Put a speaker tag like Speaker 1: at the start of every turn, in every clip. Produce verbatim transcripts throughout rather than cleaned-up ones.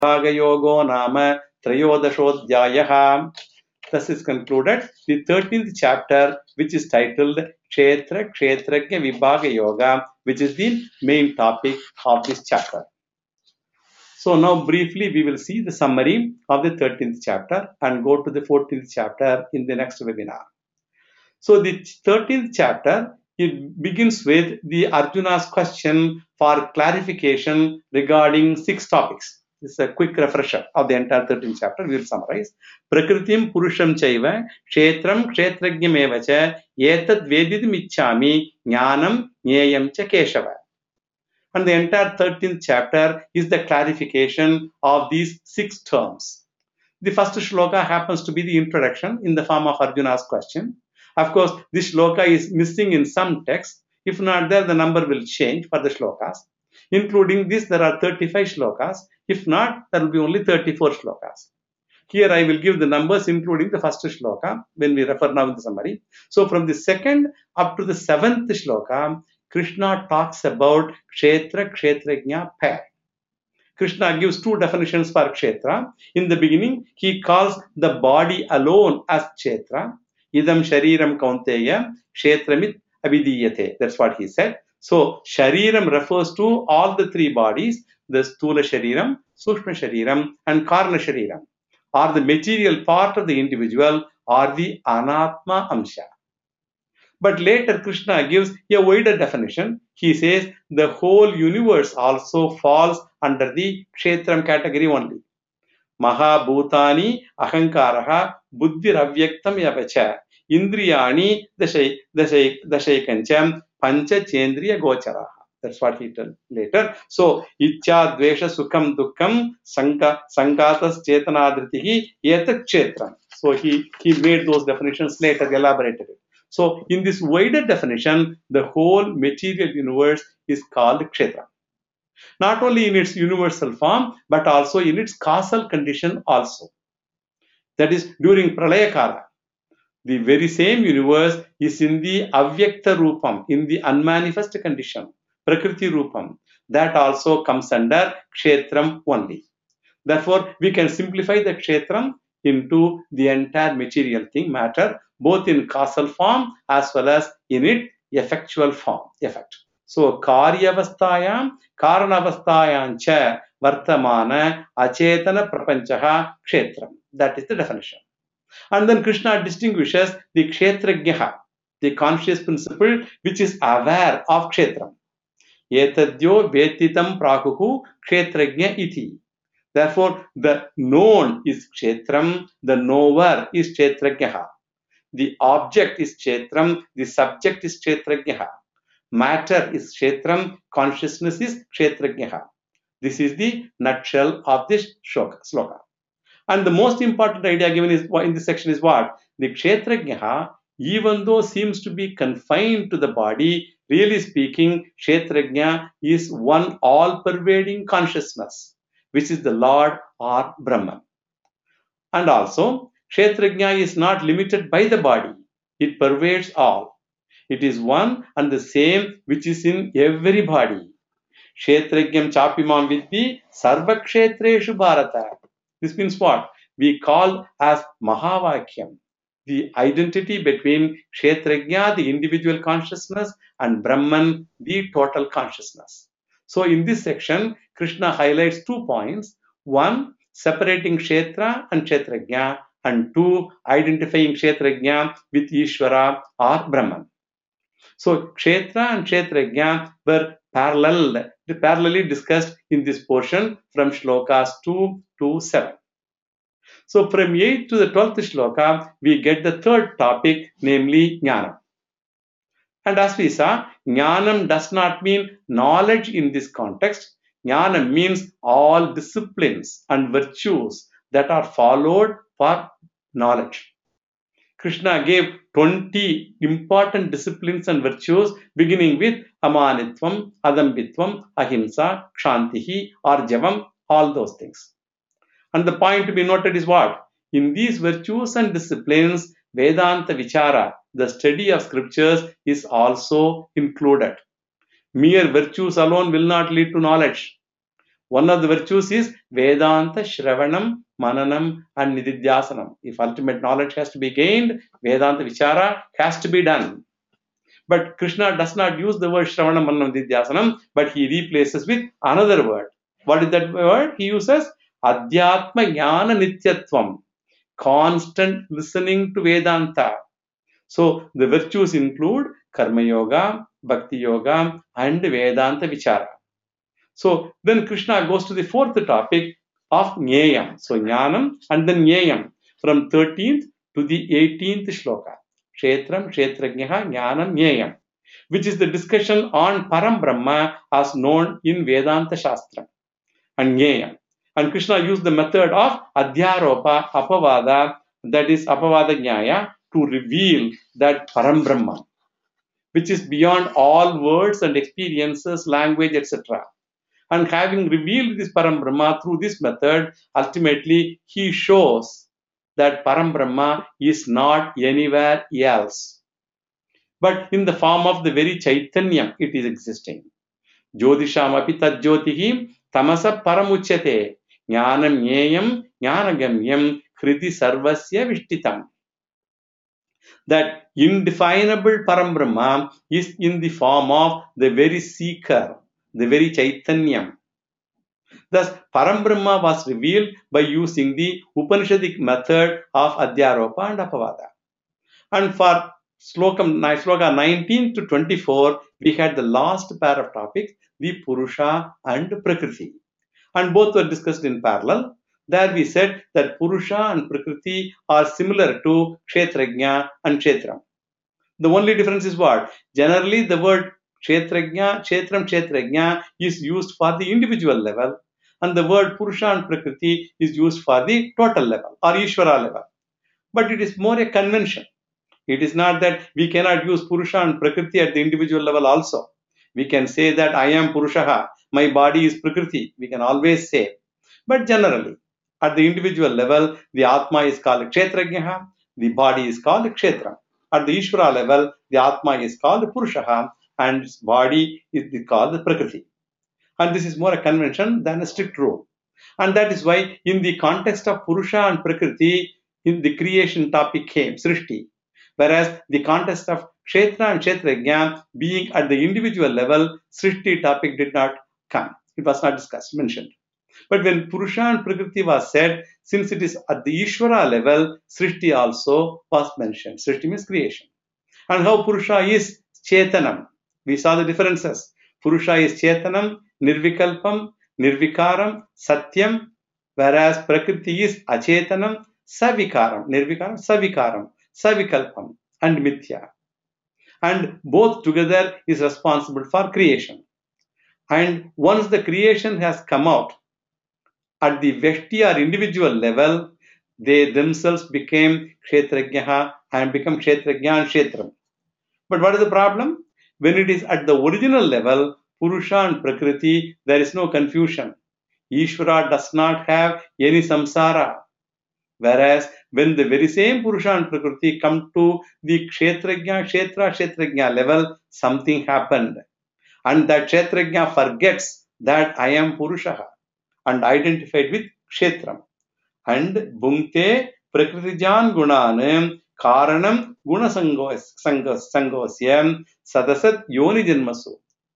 Speaker 1: Yogo Nama Trayodashodhyayaha. Thus is concluded the thirteenth chapter, which is titled Kshetra Kshetragya Vibhaga Yoga, which is the main topic of this chapter. So now briefly we will see the summary of the thirteenth chapter and go to the fourteenth chapter in the next webinar. So the thirteenth chapter, it begins with the Arjuna's question for clarification regarding six topics. This is a quick refresher of the entire thirteenth chapter. We will summarize. Prakritim Purusham Chaiva Kshetram Kshetrajnam Evacha Etad Veditam Ichchami Jnanam Jneyam Cha Keshava. And the entire thirteenth chapter is the clarification of these six terms. The first shloka happens to be the introduction in the form of Arjuna's question. Of course, this shloka is missing in some text. If not there, the number will change for the shlokas. Including this, there are thirty-five shlokas. If not, there will be only thirty-four shlokas. Here I will give the numbers including the first shloka when we refer now in the summary. So from the second up to the seventh shloka, Krishna talks about Kshetra Kshetrajna pair. Krishna gives two definitions for Kshetra. In the beginning, he calls the body alone as Kshetra. Idam Shariram Kaunteya Kshetramit Abhidiyate. That's what he said. So, Shariram refers to all the three bodies, the Stula Shariram, Sukshma Shariram, and Karna Shariram, or the material part of the individual, or the Anatma Amsha. But later Krishna gives a wider definition. He says the whole universe also falls under the Kshetram category only. Mahabhutani Ahankaraha Buddhiravyaktam Yavacha Indriyani Dashay Dashay Dashaykancham Pancha Chendriya Gocharaha. That's what he told later. So, Ichcha Dvesha Sukham Dukkam Sanka Sankatas Chetanadritihi Etat Kshetram. So he, he made those definitions later, elaborated it. So, in this wider definition, the whole material universe is called Kshetra. Not only in its universal form, but also in its causal condition also. That is, during Pralaya Kala, the very same universe is in the Avyakta Rupam, in the unmanifest condition, Prakriti Rupam. That also comes under Kshetram only. Therefore, we can simplify the Kshetram into the entire material thing, matter, both in causal form as well as in its effectual form, effect. So, Karyavastayam, Karanavastayam cha Vartamana Achetana Prapanchaha Kshetram. That is the definition. And then Krishna distinguishes the Kshetrajnaha, the conscious principle which is aware of Kshetram. Etadyo Vetitam Prakuhu Kshetrajna iti. Therefore, the known is Kshetram, the knower is Kshetrajnaha. The object is Kshetram, the subject is Kshetrajnaha. Matter is Kshetram, consciousness is Kshetrajnaha. This is the nutshell of this sloka. And the most important idea given is in this section is what? The Kshetrajnaha, even though seems to be confined to the body, really speaking, Kshetrajna is one all-pervading consciousness, which is the Lord or Brahman. And also, Kshetrajna is not limited by the body. It pervades all. It is one and the same which is in every body. Kshetrajnam chapimam vidhi sarva kshetreshu bharata. This means what? We call as Mahavakyam, the identity between Kshetrajna, the individual consciousness, and Brahman, the total consciousness. So in this section, Krishna highlights two points. One, separating Kshetra and Kshetrajna, and two, identifying Kshetrajna with Ishvara or Brahman. So Kshetra and Kshetrajna were parallel, parallelly discussed in this portion from shlokas two to seven. So from eighth to the twelfth shloka, we get the third topic, namely Jnanam. And as we saw, Jnanam does not mean knowledge in this context. Jnanam means all disciplines and virtues that are followed for knowledge. Krishna gave twenty important disciplines and virtues, beginning with Amanitvam, Adambitvam, Ahimsa, Kshantihi, Arjavam, all those things. And the point to be noted is what? In these virtues and disciplines, Vedanta Vichara, the study of scriptures, is also included. Mere virtues alone will not lead to knowledge. One of the virtues is Vedanta, Shravanam, Mananam, and Nididhyasanam. If ultimate knowledge has to be gained, Vedanta Vichara has to be done. But Krishna does not use the word Shravanam, Mananam, Nididhyasanam, but he replaces with another word. What is that word? He uses Adhyatma Jnana Nityatvam, constant listening to Vedanta. So the virtues include Karma Yoga, Bhakti Yoga, and Vedanta Vichara. So then Krishna goes to the fourth topic of Nyayam. So Jnanam and then Nyayam from thirteenth to the eighteenth shloka. Kshetram, Kshetrajnaha, Jnanam, Nyayam, which is the discussion on Param Brahma as known in Vedanta Shastra and Nyayam. And Krishna used the method of Adhyaropa, Apavada, that is Apavada Nyaya, to reveal that Param Brahma, which is beyond all words and experiences, language, et cetera. And having revealed this Param Brahma through this method, ultimately he shows that Param Brahma is not anywhere else, but in the form of the very Chaitanyam it is existing. Jyotisham api tajyotihi tamasa paramuchyate jnanam nyayam jnanagamyam kriti sarvasya vishtitam. That indefinable Param Brahma is in the form of the very seeker, the very Chaitanyam. Thus, Param Brahma was revealed by using the Upanishadic method of Adhyaropa and Apavada. And for Slokam, Sloka nineteen to twenty-four, we had the last pair of topics, the Purusha and Prakriti. And both were discussed in parallel. There we said that Purusha and Prakriti are similar to Kshetrajna and Kshetram. The only difference is what? Generally, the word Kshetrajna, Kshetram, Kshetrajna is used for the individual level, and the word Purusha and Prakriti is used for the total level or Ishvara level. But it is more a convention. It is not that we cannot use Purusha and Prakriti at the individual level also. We can say that I am Purushaha, my body is Prakriti. We can always say. But generally, at the individual level, the Atma is called Kshetrajnaha, the body is called Kshetram. At the Ishvara level, the Atma is called Purushaha and its body is called Prakriti. And this is more a convention than a strict rule. And that is why in the context of Purusha and Prakriti, in the creation topic came, Srishti. Whereas the context of Kshetra and Kshetrajna being at the individual level, Srishti topic did not come. It was not discussed, mentioned. But when Purusha and Prakriti was said, since it is at the Ishvara level, Srishti also was mentioned. Srishti means creation. And how Purusha is Chetanam. We saw the differences. Purusha is Chetanam, Nirvikalpam, Nirvikaram, Satyam, whereas Prakriti is Achetanam, Savikaram, Nirvikaram, Savikaram, Savikalpam, and Mithya. And both together is responsible for creation. And once the creation has come out, at the Veshti or individual level, they themselves became Kshetrajnaha and become Kshetrajna and Kshetram. But what is the problem? When it is at the original level, Purusha and Prakriti, there is no confusion. Ishvara does not have any samsara. Whereas when the very same Purusha and Prakriti come to the Kshetrajna, Kshetra, Kshetrajna level, something happened. And that Kshetrajna forgets that I am Purusha and identified with Kshetram. And Bhunkte Prakritijan Gunanam Karanam Guna Sangosyam Sadasat Yoni Janmasu.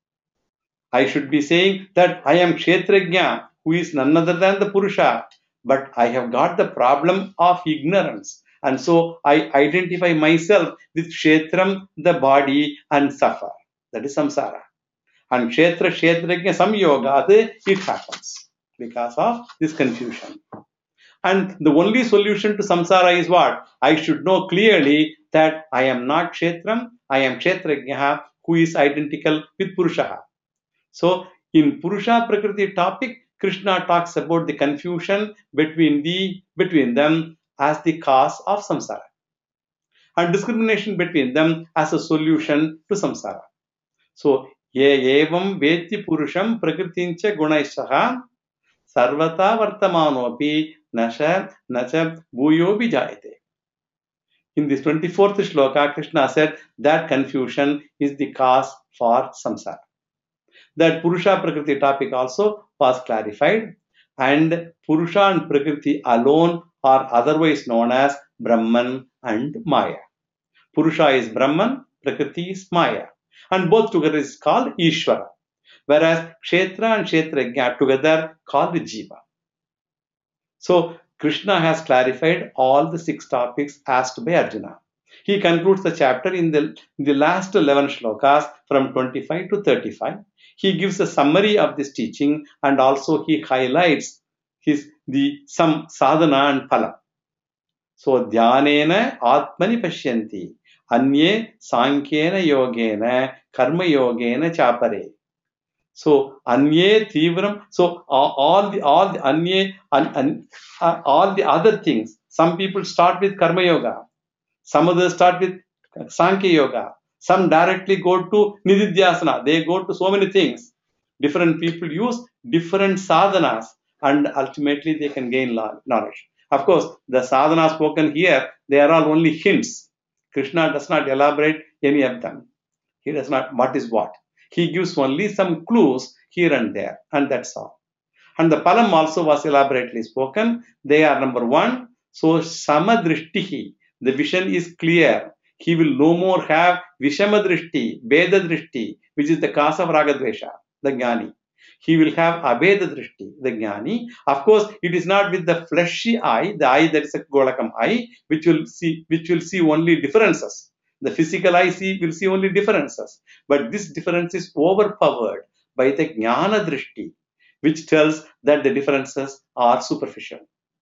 Speaker 1: I should be saying that I am Kshetrajna, who is none other than the Purusha, but I have got the problem of ignorance. And so I identify myself with Kshetram, the body, and suffer. That is samsara. And Kshetra, Kshetrajna, Samyoga, it happens because of this confusion. And the only solution to samsara is what? I should know clearly that I am not Kshetram, I am Kshetrajna, who is identical with Purusha. So in Purusha Prakriti topic, Krishna talks about the confusion between the between them as the cause of samsara, and discrimination between them as a solution to samsara. So ye evam veti purusham prakritincha gunaishaha sarvata vartamanopi nasha nacha bhuyo vijayate. In this twenty-fourth shloka, Krishna said that confusion is the cause for samsara. That Purusha Prakriti topic also was clarified, and Purusha and Prakriti alone are otherwise known as Brahman and Maya. Purusha is Brahman, Prakriti is Maya, and both together is called Ishvara, whereas Kshetra and Kshetrajna together called Jiva. So Krishna has clarified all the six topics asked by Arjuna. He concludes the chapter in the, in the last eleven shlokas from twenty-five to thirty-five. He gives a summary of this teaching, and also he highlights his the some sadhana and phala. So dhyanena atmani pashyanti anye sankhena yogena karma yogena chapare. So anye tivram. So uh, all the all the anye an, an, uh, all the other things. Some people start with karma yoga. Some others start with Sankhya Yoga. Some directly go to Nididhyasana. They go to so many things. Different people use different sadhanas, and ultimately they can gain knowledge. Of course, the sadhanas spoken here, they are all only hints. Krishna does not elaborate any of them. He does not what is what. He gives only some clues here and there, and that's all. And the Palam also was elaborately spoken. They are number one. So Samadrishtihi. The vision is clear. He will no more have Vishamadrishti, Bedadrishti, which is the cause of Ragadvesha, the Jnani. He will have Abedadrishti, the Jnani. Of course, it is not with the fleshy eye, the eye that is a Golakam eye, which will see, which will see only differences. The physical eye see, will see only differences. But this difference is overpowered by the Jnana Drishti, which tells that the differences are superficial.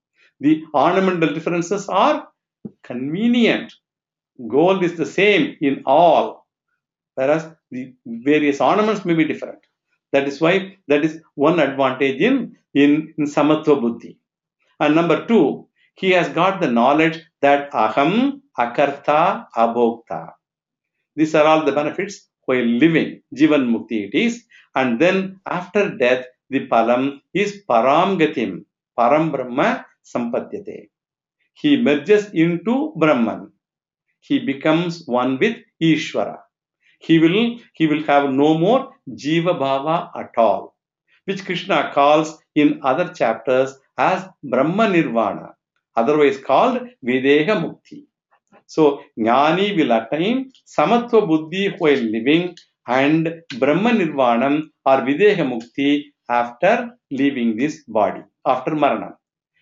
Speaker 1: The ornamental differences are convenient. Gold is the same in all, whereas the various ornaments may be different. That is why that is one advantage in, in, in Samatva Buddhi. And number two, he has got the knowledge that Aham, Akarta, Abhokta. These are all the benefits while living. Jivan Mukti it is. And then after death, the Palam is Param Gatim, Param Brahma Sampadyate. He merges into Brahman. He becomes one with Ishvara. He will, he will have no more Jiva Bhava at all, which Krishna calls in other chapters as Brahma Nirvana, otherwise called Videha Mukti. So, Jnani will attain Samatva Buddhi while living and Brahma Nirvanam or Videha Mukti after leaving this body, after Marana.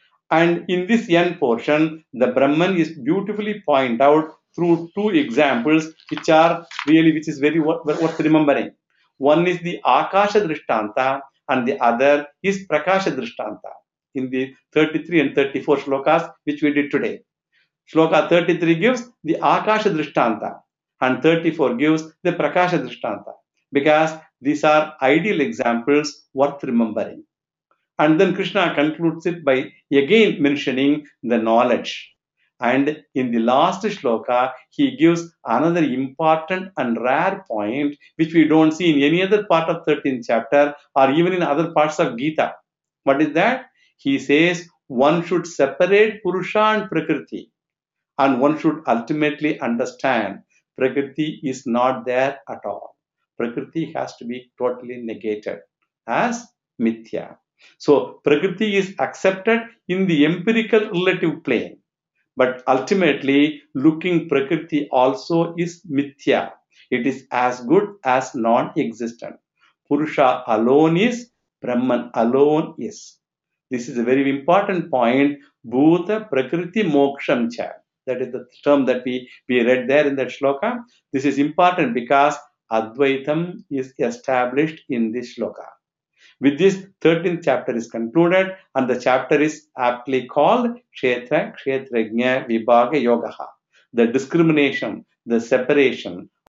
Speaker 1: And in this end portion, the Brahman is beautifully pointed out through two examples, which are really, which is very worth, worth remembering. One is the Akasha Drishtanta, and the other is Prakasha Drishtanta in the thirty-three and thirty-four shlokas, which we did today. Shloka thirty-three gives the Akasha Drishtanta, and thirty-four gives the Prakasha Drishtanta, because these are ideal examples worth remembering. And then Krishna concludes it by again mentioning the knowledge. And in the last shloka, he gives another important and rare point, which we don't see in any other part of thirteenth chapter or even in other parts of Gita. What is that? He says one should separate Purusha and Prakriti, and one should ultimately understand Prakriti is not there at all. Prakriti has to be totally negated as Mithya. So, Prakriti is accepted in the empirical relative plane, but ultimately, looking Prakriti also is Mithya. It is as good as non-existent. Purusha alone is, Brahman alone is. This is a very important point. Bhuta Prakriti Moksham Cha. That is the term that we, we read there in that shloka. This is important because Advaitam is established in this shloka. With this, thirteenth chapter is concluded, and the chapter is aptly called Kshetra Kshetrajna Vibhaga Yogaha, the discrimination, the separation